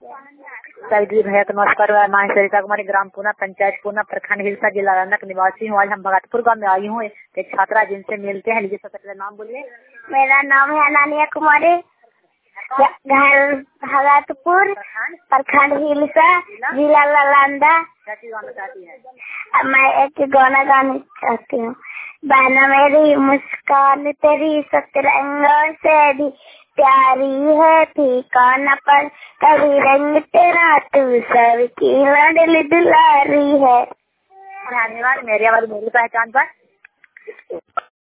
सभी भैया को नमस्कार। मैं सरिता कुमारी, ग्राम पूना, पंचायत पूना, प्रखंड हिलसा, जिला रंजक निवासी हूँ। आज हम भगतपुर गाँव में आई हूँ। एक छात्रा जिनसे मिलते हैं। लीजिए सबसे पहले नाम बोलिए। मेरा नाम है अनानिया कुमारी, घर भगतपुर, प्रखंड हिलसा, जिला नालंदा। क्या चीज गाना चाहती है? मैं एक गाना गाना चाहती हूँ। बहना मेरी मुस्कान तेरी सतरंगों से भी प्यारी है, फीका न पर कभी रंग तेरा, तू सबकी लाडली दुलारी है। धन्यवाद। मेरी आवाज मेरी पहचान पर